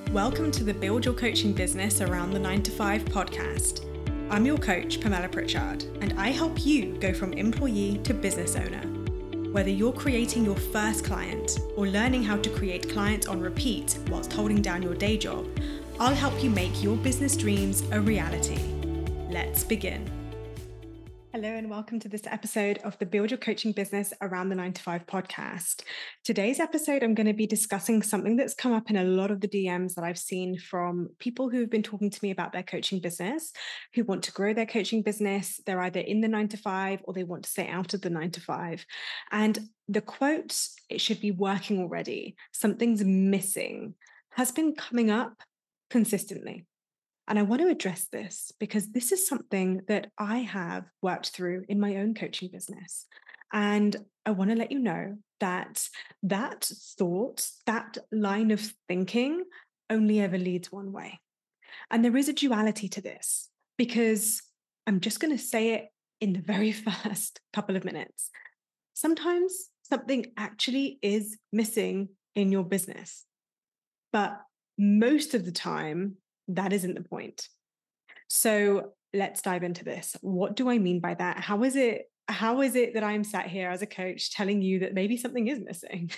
Welcome to the Build Your Coaching Business Around the 9 to 5 podcast. I'm your coach, Pamela Pritchard, and I help you go from employee to business owner. Whether you're creating your first client or learning how to create clients on repeat whilst holding down your day job, I'll help you make your business dreams a reality. Let's begin. Hello and welcome to this episode of the Build Your Coaching Business Around the 9 to 5 podcast. Today's episode, I'm going to be discussing something that's come up in a lot of the DMs that I've seen from people who've been talking to me about their coaching business, who want to grow their coaching business. They're either in the 9 to 5 or they want to stay out of the 9 to 5. And the quote, "It should be working already, something's missing," has been coming up consistently. And I want to address this because this is something that I have worked through in my own coaching business. And I want to let you know that that thought, that line of thinking only ever leads one way. And there is a duality to this because I'm just going to say it in the very first couple of minutes. Sometimes something actually is missing in your business, but most of the time, that isn't the point. So let's dive into this. What do I mean by that? How is it that I'm sat here as a coach telling you that maybe something is missing?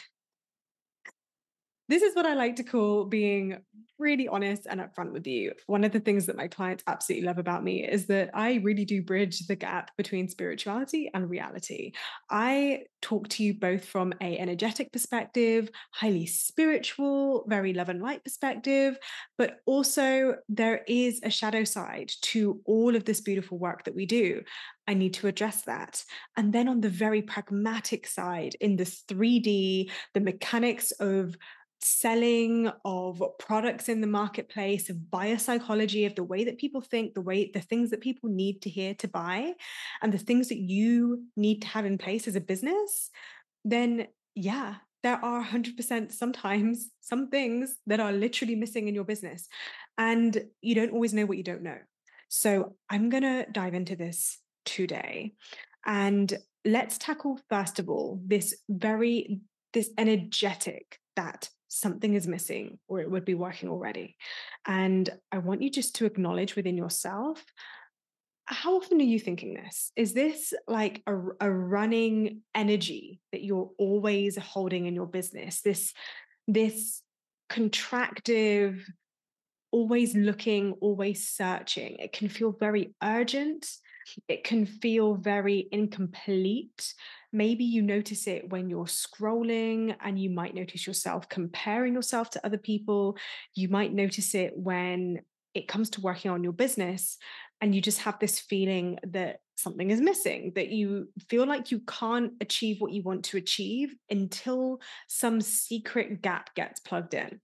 This is what I like to call being really honest and upfront with you. One of the things that my clients absolutely love about me is that I really do bridge the gap between spirituality and reality. I talk to you both from an energetic perspective, highly spiritual, very love and light perspective, but also there is a shadow side to all of this beautiful work that we do. I need to address that. And then on the very pragmatic side, in the 3D, the mechanics of selling, of products in the marketplace, of biopsychology, of the way that people think, the things that people need to hear to buy, and the things that you need to have in place as a business, then yeah, there are 100% sometimes some things that are literally missing in your business. And you don't always know what you don't know. So I'm going to dive into this today. And let's tackle, first of all, this energetic that something is missing or it would be working already. And I want you just to acknowledge within yourself, how often are you thinking this? Is this like a running energy that you're always holding in your business? This contractive, always looking, always searching. It can feel very urgent. It can feel very incomplete. Maybe you notice it when you're scrolling and you might notice yourself comparing yourself to other people. You might notice it when it comes to working on your business and you just have this feeling that something is missing, that you feel like you can't achieve what you want to achieve until some secret gap gets plugged in.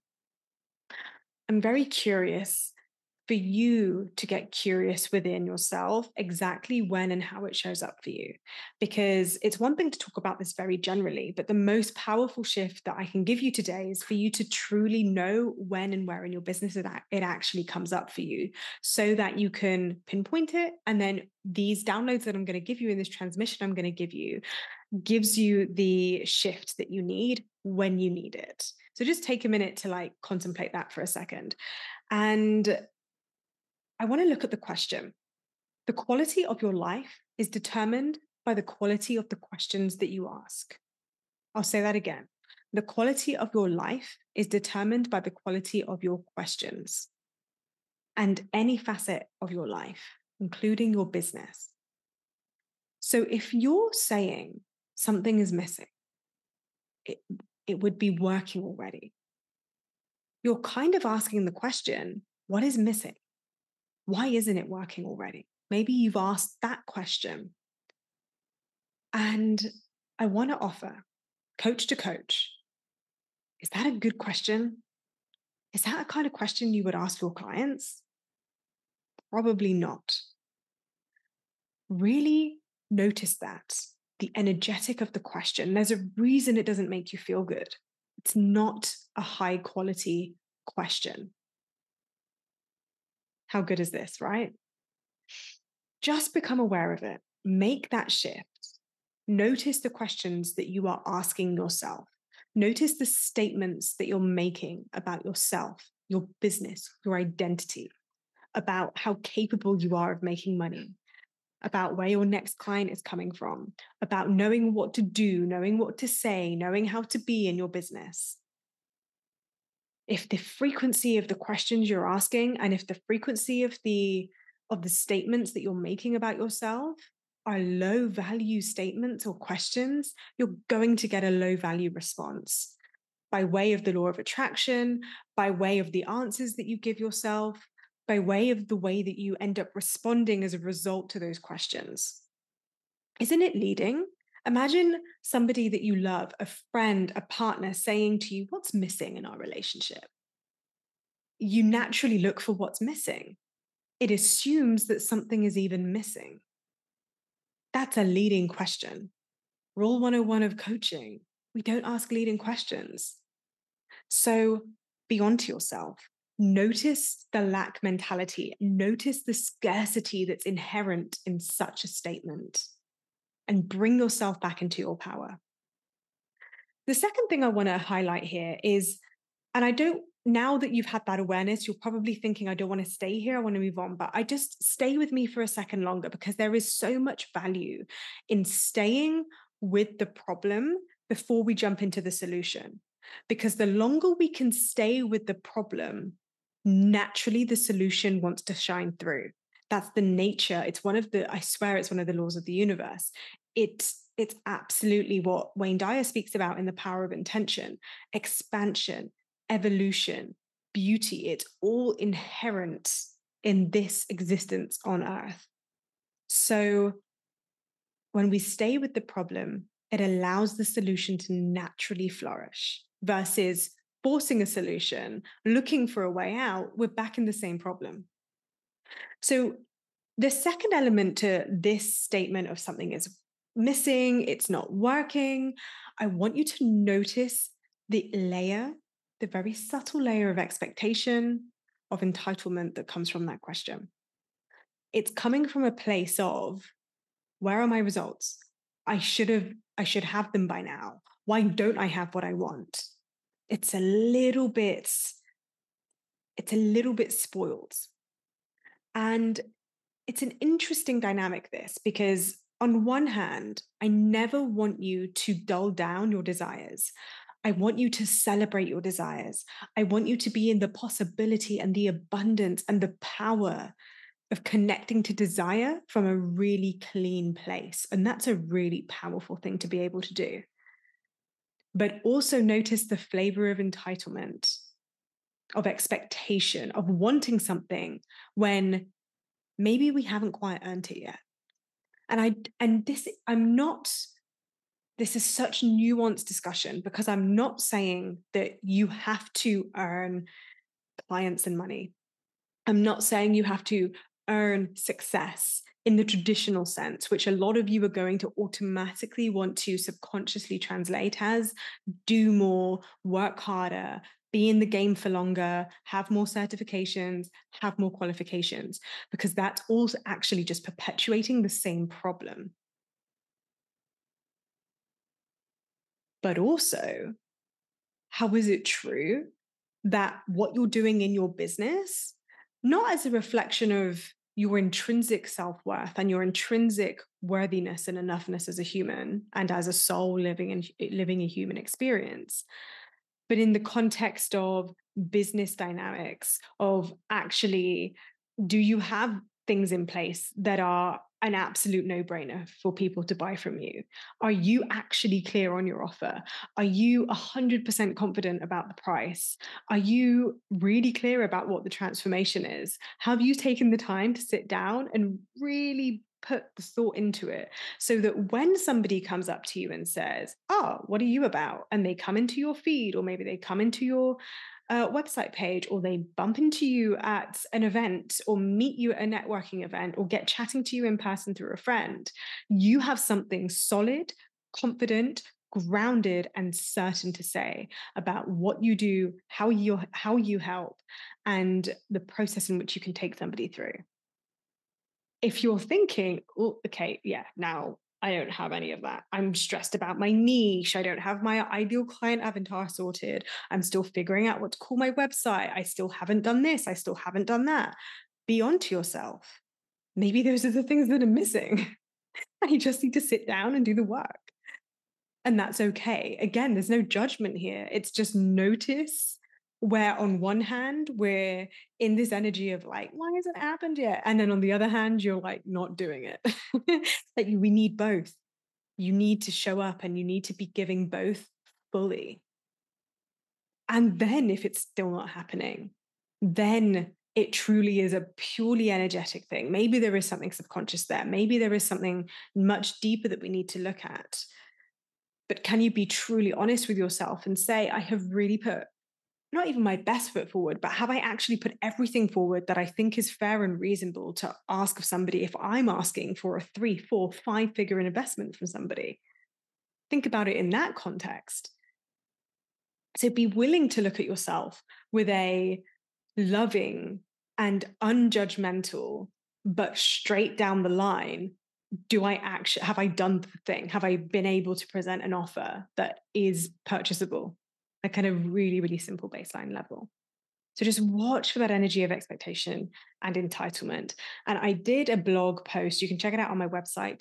I'm very curious for you to get curious within yourself exactly when and how it shows up for you. Because it's one thing to talk about this very generally, but the most powerful shift that I can give you today is for you to truly know when and where in your business it actually comes up for you so that you can pinpoint it. And then these downloads that I'm going to give you in this transmission I'm going to give you gives you the shift that you need when you need it. So just take a minute to contemplate that for a second. And I want to look at the question. The quality of your life is determined by the quality of the questions that you ask. I'll say that again. The quality of your life is determined by the quality of your questions. And any facet of your life, including your business. So if you're saying something is missing, it would be working already. You're kind of asking the question, what is missing? Why isn't it working already? Maybe you've asked that question. And I want to offer, coach to coach, is that a good question? Is that a kind of question you would ask your clients? Probably not. Really notice that, the energetic of the question. There's a reason it doesn't make you feel good. It's not a high quality question. How good is this, right? Just become aware of it. Make that shift. Notice the questions that you are asking yourself. Notice the statements that you're making about yourself your business, your identity, about how capable you are of making money, about where your next client is coming from, about knowing what to do, knowing what to say, knowing how to be in your business. If the frequency of the questions you're asking and if the frequency of the statements that you're making about yourself are low value statements or questions, you're going to get a low value response by way of the law of attraction, by way of the answers that you give yourself, by way of the way that you end up responding as a result to those questions. Isn't it leading? Imagine somebody that you love, a friend, a partner, saying to you, "What's missing in our relationship?" You naturally look for what's missing. It assumes that something is even missing. That's a leading question. Rule 101 of coaching: we don't ask leading questions. So be onto yourself. Notice the lack mentality. Notice the scarcity that's inherent in such a statement and bring yourself back into your power. The second thing I want to highlight here is, and now that you've had that awareness, you're probably thinking, I don't want to stay here, I want to move on. But I just stay with me for a second longer, because there is so much value in staying with the problem before we jump into the solution. Because the longer we can stay with the problem, naturally the solution wants to shine through. That's the nature. I swear it's one of the laws of the universe. It's absolutely what Wayne Dyer speaks about in The Power of Intention: expansion, evolution, beauty. It's all inherent in this existence on earth. So when we stay with the problem, it allows the solution to naturally flourish, versus forcing a solution, looking for a way out, we're back in the same problem. So the second element to this statement of something is missing, it's not working, I want you to notice the very subtle layer of expectation, of entitlement that comes from that question. It's coming from a place of, where are my results? I should have them by now. Why don't I have what I want? It's a little bit spoiled. And it's an interesting dynamic, this, because on one hand, I never want you to dull down your desires. I want you to celebrate your desires. I want you to be in the possibility and the abundance and the power of connecting to desire from a really clean place. And that's a really powerful thing to be able to do. But also notice the flavor of entitlement, of expectation, of wanting something when maybe we haven't quite earned it yet. This is such nuanced discussion, because I'm not saying that you have to earn clients and money. I'm not saying you have to earn success in the traditional sense, which a lot of you are going to automatically want to subconsciously translate as do more, work harder, be in the game for longer, have more certifications, have more qualifications, because that's also actually just perpetuating the same problem. But also, how is it true that what you're doing in your business, not as a reflection of your intrinsic self-worth and your intrinsic worthiness and enoughness as a human and as a soul living a human experience, but in the context of business dynamics, of actually, do you have things in place that are an absolute no-brainer for people to buy from you? Are you actually clear on your offer? Are you 100% confident about the price? Are you really clear about what the transformation is? Have you taken the time to sit down and really put the thought into it, so that when somebody comes up to you and says, "Oh, what are you about?" and they come into your feed, or maybe they come into your website page, or they bump into you at an event, or meet you at a networking event, or get chatting to you in person through a friend, you have something solid, confident, grounded, and certain to say about what you do, how you help, and the process in which you can take somebody through. If you're thinking, "Oh, okay, yeah, now I don't have any of that. I'm stressed about my niche. I don't have my ideal client avatar sorted. I'm still figuring out what to call my website. I still haven't done this. I still haven't done that. Be onto yourself. Maybe those are the things that are missing. And you just need to sit down and do the work. And that's okay. Again, there's no judgment here. It's just notice where, on one hand, we're in this energy of like, why hasn't it happened yet? And then on the other hand, you're like not doing it. Like we need both. You need to show up and you need to be giving both fully. And then if it's still not happening, then it truly is a purely energetic thing. Maybe there is something subconscious there. Maybe there is something much deeper that we need to look at. But can you be truly honest with yourself and say, I have really put not even my best foot forward, but have I actually put everything forward that I think is fair and reasonable to ask of somebody if I'm asking for a 3, 4, 5-figure investment from somebody? Think about it in that context. So be willing to look at yourself with a loving and unjudgmental, but straight down the line. Have I done the thing? Have I been able to present an offer that is purchasable? A kind of really, really simple baseline level. So just watch for that energy of expectation and entitlement. And I did a blog post. You can check it out on my website,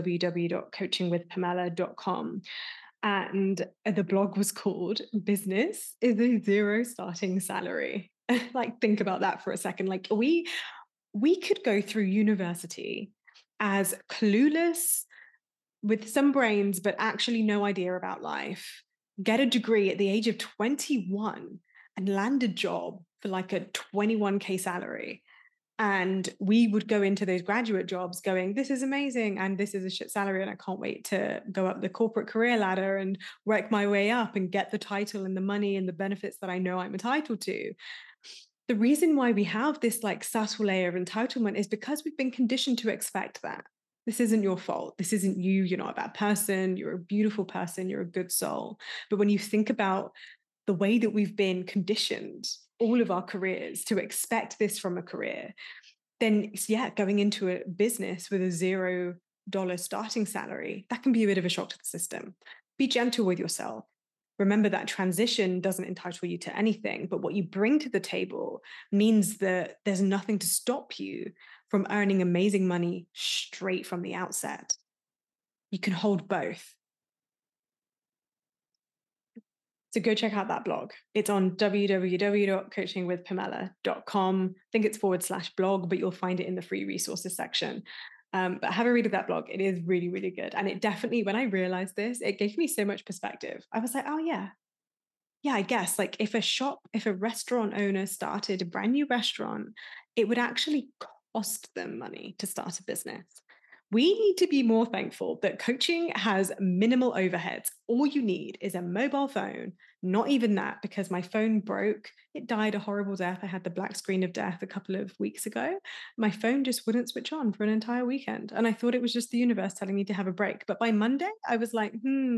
www.coachingwithpamela.com. And the blog was called Business is a Zero Starting Salary. Like, think about that for a second. Like, we could go through university as clueless with some brains, but actually no idea about life, get a degree at the age of 21 and land a job for like a 21K salary. And we would go into those graduate jobs going, this is amazing. And this is a shit salary. And I can't wait to go up the corporate career ladder and work my way up and get the title and the money and the benefits that I know I'm entitled to. The reason why we have this like subtle layer of entitlement is because we've been conditioned to expect that. This isn't your fault. This isn't you. You're not a bad person. You're a beautiful person. You're a good soul. But when you think about the way that we've been conditioned all of our careers to expect this from a career, then yeah, going into a business with a $0 starting salary, that can be a bit of a shock to the system. Be gentle with yourself. Remember that transition doesn't entitle you to anything, but what you bring to the table means that there's nothing to stop you from earning amazing money straight from the outset. You can hold both. So go check out that blog. It's on www.coachingwithpamela.com. I think it's /blog, but you'll find it in the free resources section. But have a read of that blog. It is really, really good. And it definitely, when I realized this, it gave me so much perspective. I was like, oh yeah, I guess like if a restaurant owner started a brand new restaurant, it would actually cost them money to start a business. We need to be more thankful that coaching has minimal overheads. All you need is a mobile phone, not even that, because my phone broke. It died a horrible death. I had the black screen of death a couple of weeks ago. My phone just wouldn't switch on for an entire weekend. And I thought it was just the universe telling me to have a break. But by Monday, I was like,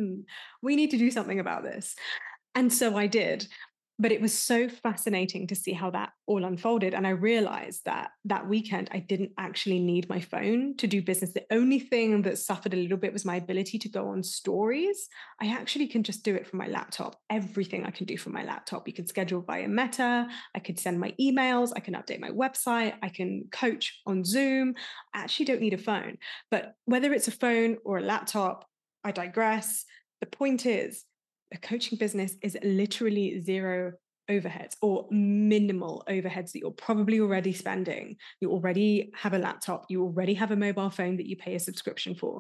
we need to do something about this. And so I did. But it was so fascinating to see how that all unfolded. And I realized that that weekend, I didn't actually need my phone to do business. The only thing that suffered a little bit was my ability to go on stories. I actually can just do it from my laptop. Everything I can do from my laptop. You can schedule via Meta. I could send my emails. I can update my website. I can coach on Zoom. I actually don't need a phone. But whether it's a phone or a laptop, I digress. The point is, a coaching business is literally zero overheads or minimal overheads that you're probably already spending. You already have a laptop. You already have a mobile phone that you pay a subscription for.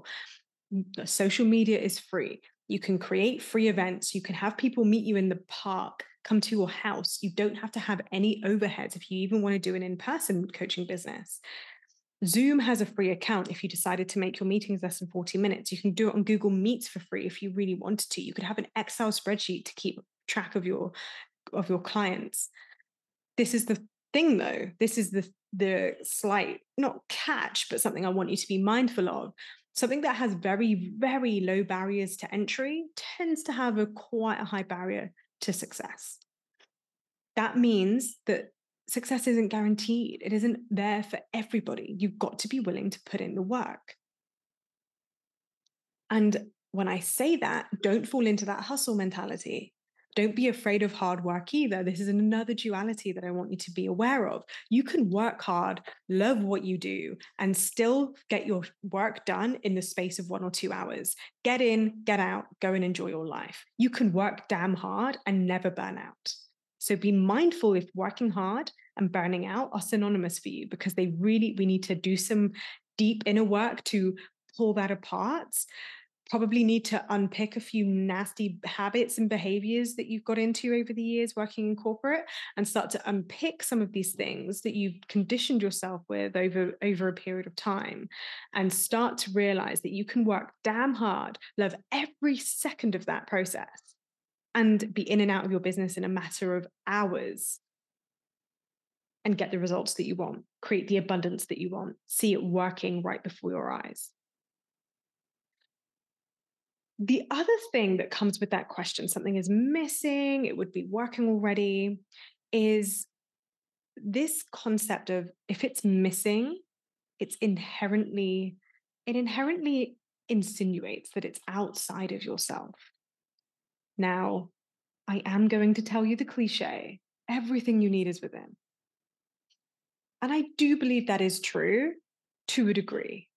Social media is free. You can create free events. You can have people meet you in the park, come to your house. You don't have to have any overheads if you even want to do an in-person coaching business. Zoom has a free account if you decided to make your meetings less than 40 minutes. You can do it on Google Meets for free if you really wanted to. You could have an Excel spreadsheet to keep track of your clients. This is the thing though. This is the slight, not catch, but something I want you to be mindful of. Something that has very, very low barriers to entry tends to have quite a high barrier to success. That means that success isn't guaranteed. It isn't there for everybody. You've got to be willing to put in the work. And when I say that, don't fall into that hustle mentality. Don't be afraid of hard work either. This is another duality that I want you to be aware of. You can work hard, love what you do, and still get your work done in the space of 1 or 2 hours. Get in, get out, go and enjoy your life. You can work damn hard and never burn out. So be mindful if working hard and burning out are synonymous for you, because we need to do some deep inner work to pull that apart. Probably need to unpick a few nasty habits and behaviors that you've got into over the years working in corporate, and start to unpick some of these things that you've conditioned yourself with over a period of time, and start to realize that you can work damn hard, love every second of that process, and be in and out of your business in a matter of hours and get the results that you want, create the abundance that you want, see it working right before your eyes. The other thing that comes with that question, something is missing, it would be working already, is this concept of if it's missing, it inherently insinuates that it's outside of yourself. Now, I am going to tell you the cliche, everything you need is within. And I do believe that is true to a degree.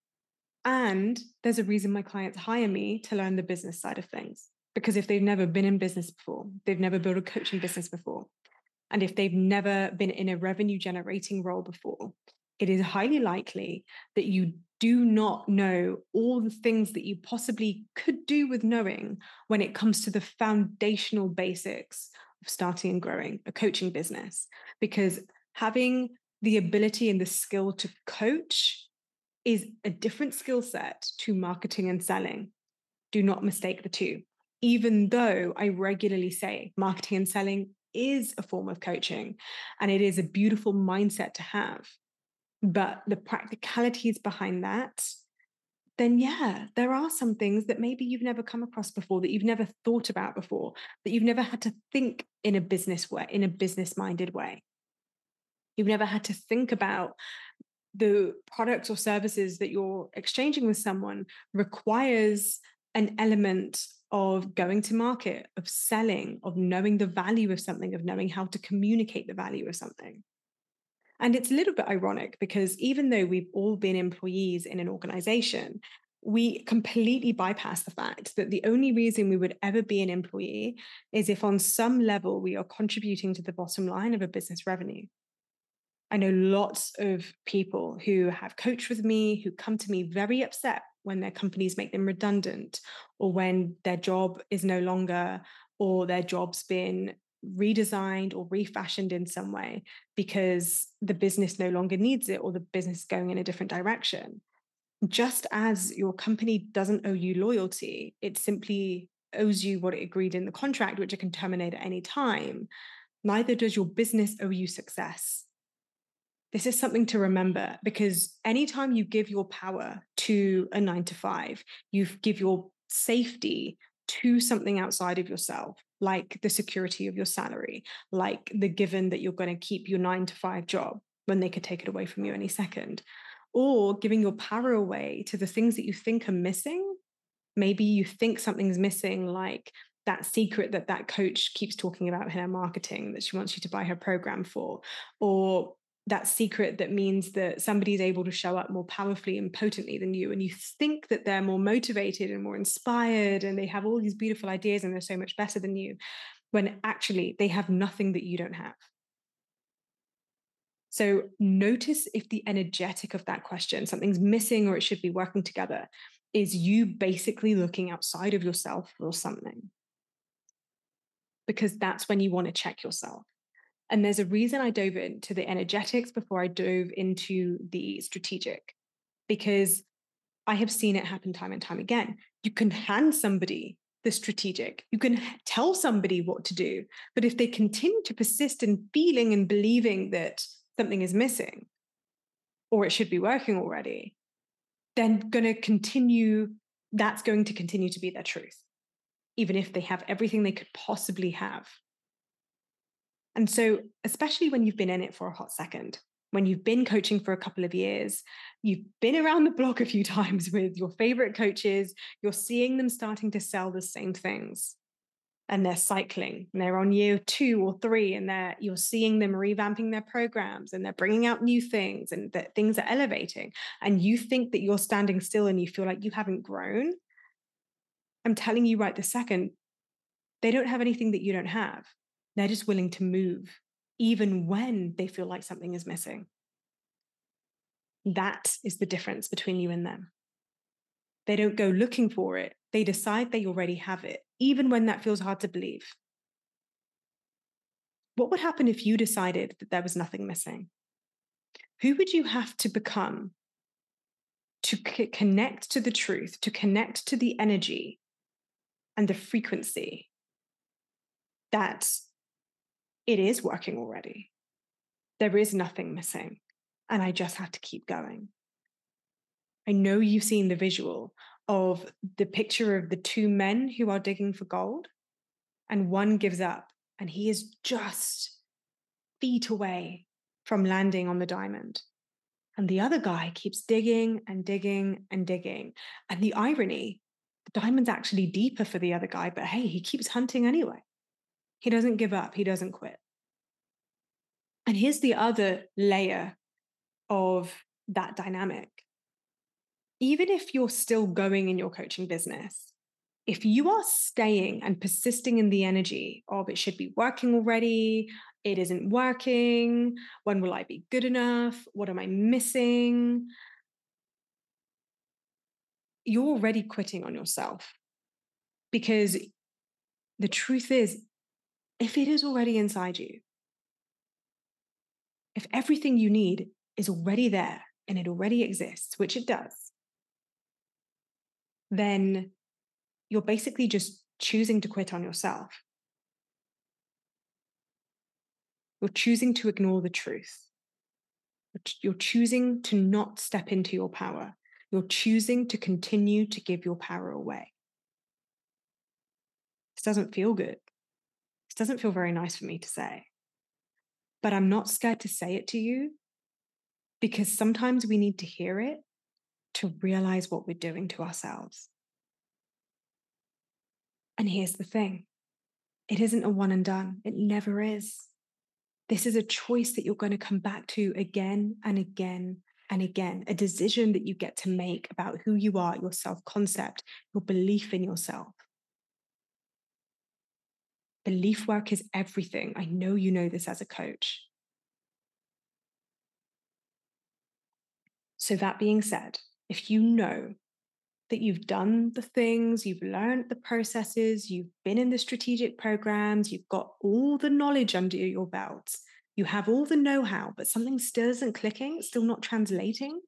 And there's a reason my clients hire me to learn the business side of things. Because if they've never been in business before, they've never built a coaching business before, and if they've never been in a revenue generating role before, it is highly likely that you do not know all the things that you possibly could do with knowing when it comes to the foundational basics of starting and growing a coaching business. Because having the ability and the skill to coach is a different skill set to marketing and selling. Do not mistake the two. Even though I regularly say marketing and selling is a form of coaching and it is a beautiful mindset to have, but the practicalities behind that, then yeah, there are some things that maybe you've never come across before, that you've never thought about before, that you've never had to think in a business way, in a business-minded way. You've never had to think about the products or services that you're exchanging with someone requires an element of going to market, of selling, of knowing the value of something, of knowing how to communicate the value of something. And it's a little bit ironic because even though we've all been employees in an organization, we completely bypass the fact that the only reason we would ever be an employee is if on some level we are contributing to the bottom line of a business revenue. I know lots of people who have coached with me, who come to me very upset when their companies make them redundant, or when their job is no longer, or their job's been redesigned or refashioned in some way because the business no longer needs it, or the business is going in a different direction. Just as your company doesn't owe you loyalty, it simply owes you what it agreed in the contract, which it can terminate at any time. Neither does your business owe you success. This is something to remember, because anytime you give your power to a 9 to 5, you give your safety to something outside of yourself, like the security of your salary, like the given that you're going to keep your 9 to 5 job when they could take it away from you any second, or giving your power away to the things that you think are missing. Maybe you think something's missing, like that secret that coach keeps talking about in her marketing that she wants you to buy her program for, or that secret that means that somebody's able to show up more powerfully and potently than you. And you think that they're more motivated and more inspired and they have all these beautiful ideas and they're so much better than you, when actually they have nothing that you don't have. So notice if the energetic of that question, something's missing or it should be working together, is you basically looking outside of yourself for something. Because that's when you want to check yourself. And there's a reason I dove into the energetics before I dove into the strategic, because I have seen it happen time and time again. You can hand somebody the strategic, you can tell somebody what to do, but if they continue to persist in feeling and believing that something is missing or it should be working already, then that's going to continue to be their truth, even if they have everything they could possibly have. And so, especially when you've been in it for a hot second, When you've been coaching for a couple of years, you've been around the block a few times with your favorite coaches, you're seeing them starting to sell the same things. And they're cycling, and they're on year 2 or 3, and you're seeing them revamping their programs, and they're bringing out new things, and that things are elevating. And you think that you're standing still and you feel like you haven't grown. I'm telling you right this second, they don't have anything that you don't have. They're just willing to move, even when they feel like something is missing. That is the difference between you and them. They don't go looking for it. They decide they already have it, even when that feels hard to believe. What would happen if you decided that there was nothing missing? Who would you have to become to connect to the truth, to connect to the energy and the frequency that it is working already? There is nothing missing, and I just have to keep going. I know you've seen the visual of the picture of the 2 men who are digging for gold, and one gives up, and he is just feet away from landing on the diamond. And the other guy keeps digging and digging and digging. And the irony, the diamond's actually deeper for the other guy, but hey, he keeps hunting anyway. He doesn't give up, he doesn't quit. And here's the other layer of that dynamic. Even if you're still going in your coaching business, if you are staying and persisting in the energy of it should be working already, it isn't working, when will I be good enough, what am I missing? You're already quitting on yourself. Because the truth is, if it is already inside you, if everything you need is already there and it already exists, which it does, then you're basically just choosing to quit on yourself. You're choosing to ignore the truth. You're choosing to not step into your power. You're choosing to continue to give your power away. This doesn't feel good. This doesn't feel very nice for me to say. But I'm not scared to say it to you, because sometimes we need to hear it to realize what we're doing to ourselves. And here's the thing. It isn't a one and done. It never is. This is a choice that you're going to come back to again and again and again, a decision that you get to make about who you are, your self-concept, your belief in yourself. Belief work is everything. I know you know this as a coach. So that being said, if you know that you've done the things, you've learned the processes, you've been in the strategic programs, you've got all the knowledge under your belt, you have all the know-how, but something still isn't clicking, still not translating,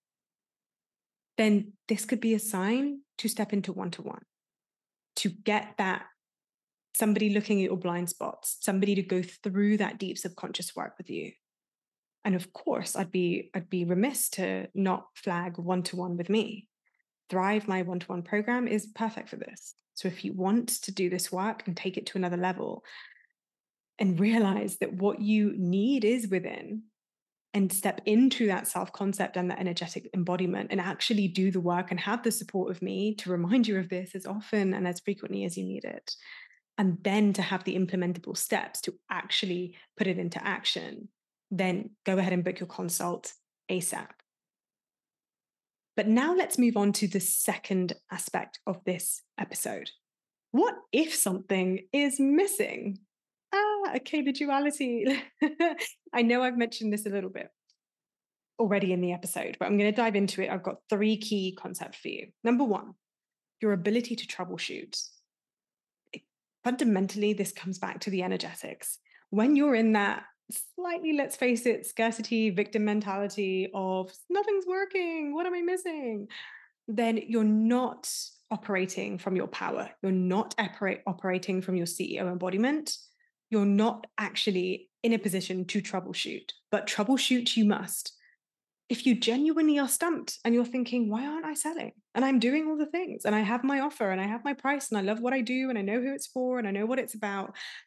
then this could be a sign to step into one-to-one, to get that somebody looking at your blind spots, somebody to go through that deep subconscious work with you. And of course, I'd be remiss to not flag one-to-one with me. Thrive, my one-to-one program, is perfect for this. So if you want to do this work and take it to another level and realize that what you need is within, and step into that self-concept and that energetic embodiment and actually do the work and have the support of me to remind you of this as often and as frequently as you need it. And then to have the implementable steps to actually put it into action, then go ahead and book your consult ASAP. But now let's move on to the second aspect of this episode. What if something is missing? Okay, the duality. I know I've mentioned this a little bit already in the episode, but I'm going to dive into it. I've got 3 key concepts for you. Number 1, your ability to troubleshoot. Fundamentally, this comes back to the energetics. When you're in that slightly, let's face it, scarcity, victim mentality of nothing's working, what am I missing? Then you're not operating from your power. You're not operating from your CEO embodiment. You're not actually in a position to troubleshoot, but troubleshoot you must. If you genuinely are stumped and you're thinking, why aren't I selling? And I'm doing all the things and I have my offer and I have my price and I love what I do and I know who it's for and I know what it's about.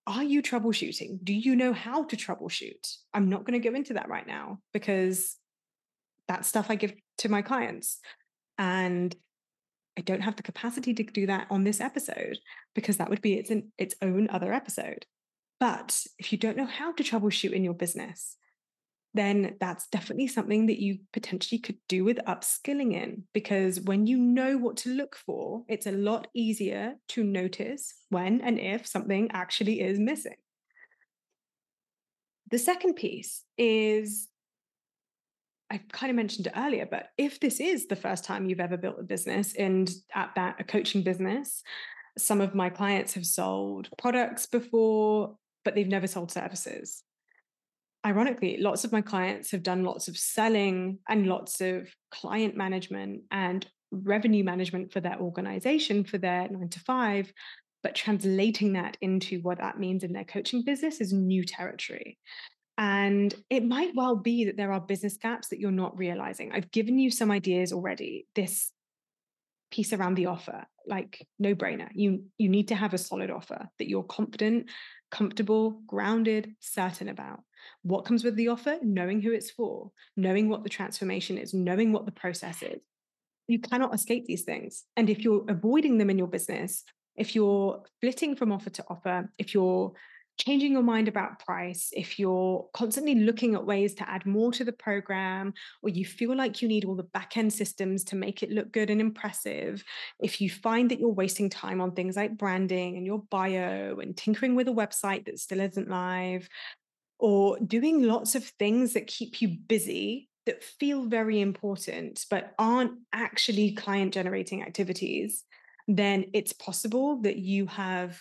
Are you troubleshooting? Do you know how to troubleshoot? I'm not going to go into that right now because that's stuff I give to my clients. And I don't have the capacity to do that on this episode because that would be its own other episode. But if you don't know how to troubleshoot in your business, then that's definitely something that you potentially could do with upskilling in. Because when you know what to look for, it's a lot easier to notice when and if something actually is missing. The second piece is, I kind of mentioned it earlier, but if this is the first time you've ever built a business and at that a coaching business, some of my clients have sold products before, but they've never sold services. Ironically, lots of my clients have done lots of selling and lots of client management and revenue management for their organization, for their 9 to 5, but translating that into what that means in their coaching business is new territory. And it might well be that there are business gaps that you're not realizing. I've given you some ideas already. This piece around the offer, like no brainer. You need to have a solid offer that you're confident, comfortable, grounded, certain about. What comes with the offer? Knowing who it's for, knowing what the transformation is, knowing what the process is. You cannot escape these things. And if you're avoiding them in your business, if you're flitting from offer to offer, if you're changing your mind about price, if you're constantly looking at ways to add more to the program, or you feel like you need all the back end systems to make it look good and impressive, if you find that you're wasting time on things like branding and your bio and tinkering with a website that still isn't live, or doing lots of things that keep you busy that feel very important but aren't actually client generating activities, then it's possible that you have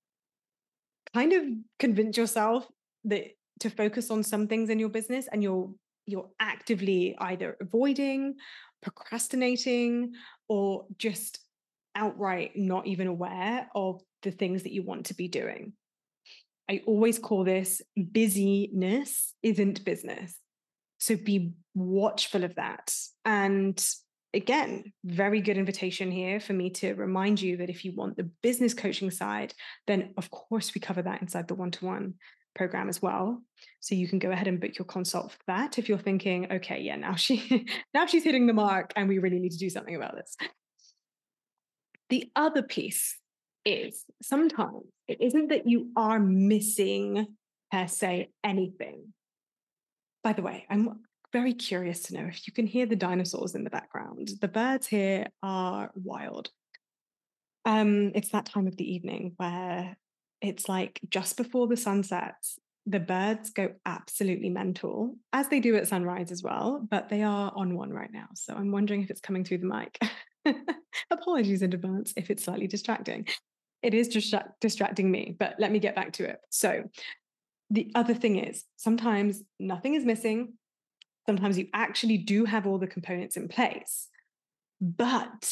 kind of convinced yourself that to focus on some things in your business and you're actively either avoiding, procrastinating, or just outright not even aware of the things that you want to be doing. I always call this busyness isn't business. So be watchful of that. And again, very good invitation here for me to remind you that if you want the business coaching side, then of course we cover that inside the one-to-one program as well. So you can go ahead and book your consult for that if you're thinking, okay, yeah, now she's hitting the mark and we really need to do something about this. The other piece is sometimes it isn't that you are missing per se anything. By the way, I'm very curious to know if you can hear the dinosaurs in the background. The birds here are wild. It's that time of the evening where it's like just before the sun sets, the birds go absolutely mental, as they do at sunrise as well, but they are on one right now. So I'm wondering if it's coming through the mic. Apologies in advance if it's slightly distracting. It is just distracting me, but let me get back to it. So the other thing is sometimes nothing is missing. Sometimes you actually do have all the components in place. But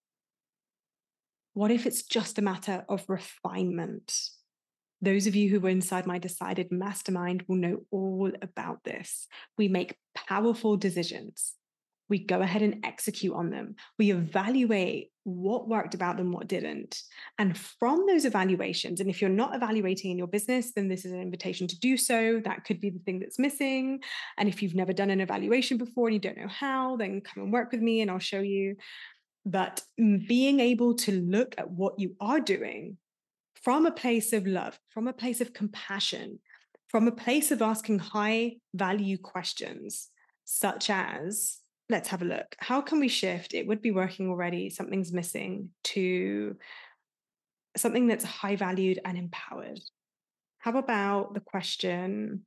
what if it's just a matter of refinement? Those of you who were inside my Decided Mastermind will know all about this. We make powerful decisions. We go ahead and execute on them. We evaluate what worked about them, what didn't. And from those evaluations, and if you're not evaluating in your business, then this is an invitation to do so. That could be the thing that's missing. And if you've never done an evaluation before and you don't know how, then come and work with me and I'll show you. But being able to look at what you are doing from a place of love, from a place of compassion, from a place of asking high value questions, such as, let's have a look. How can we shift? It would be working already. Something's missing to something that's high valued and empowered. How about the question,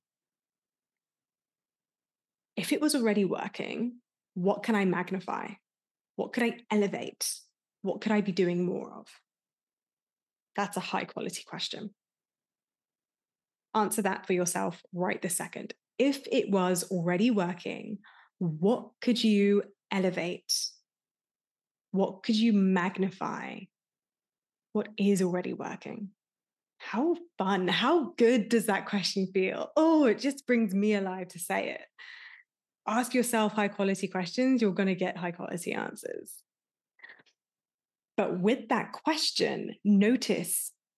if it was already working, what can I magnify? What could I elevate? What could I be doing more of? That's a high quality question. Answer that for yourself right this second. If it was already working, what could you elevate? What could you magnify? What is already working? How fun, how good does that question feel? Oh, it just brings me alive to say it. Ask yourself high quality questions, you're going to get high quality answers. But with that question, notice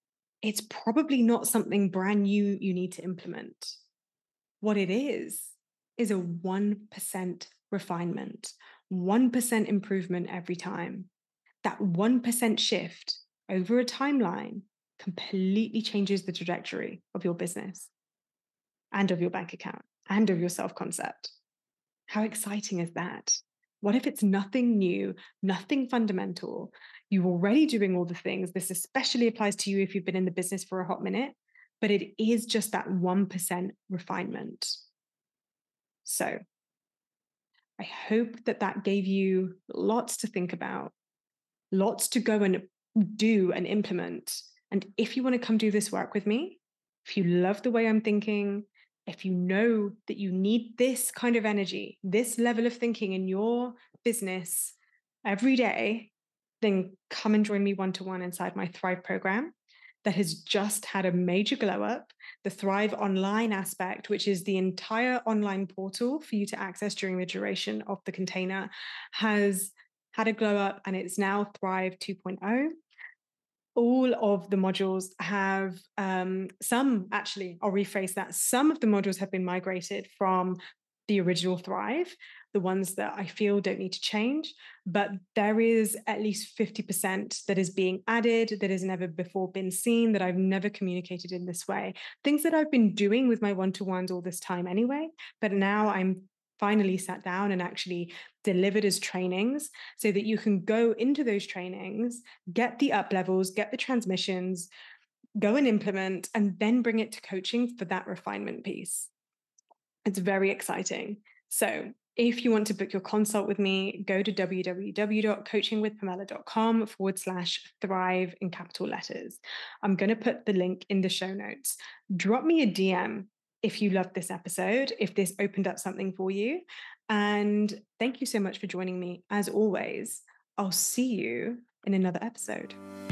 it's probably not something brand new you need to implement. What it is a 1% refinement, 1% improvement every time. That 1% shift over a timeline completely changes the trajectory of your business and of your bank account and of your self concept. How exciting is that? What if it's nothing new, nothing fundamental? You're already doing all the things. This especially applies to you if you've been in the business for a hot minute, but it is just that 1% refinement. So I hope that gave you lots to think about, lots to go and do and implement. And if you want to come do this work with me, if you love the way I'm thinking, if you know that you need this kind of energy, this level of thinking in your business every day, then come and join me one-to-one inside my Thrive program that has just had a major glow up. The Thrive Online aspect, which is the entire online portal for you to access during the duration of the container, has had a glow up, and it's now Thrive 2.0. All of the modules have some, actually, I'll rephrase that. Some of the modules have been migrated from the original Thrive, the ones that I feel don't need to change, but there is at least 50% that is being added that has never before been seen, that I've never communicated in this way. Things that I've been doing with my one-to-ones all this time anyway, but now I'm finally sat down and actually delivered as trainings so that you can go into those trainings, get the up levels, get the transmissions, go and implement, and then bring it to coaching for that refinement piece. It's very exciting. So if you want to book your consult with me, go to www.coachingwithpamela.com/thrive in capital letters. I'm going to put the link in the show notes. Drop me a DM if you loved this episode, if this opened up something for you. And thank you so much for joining me. As always, I'll see you in another episode.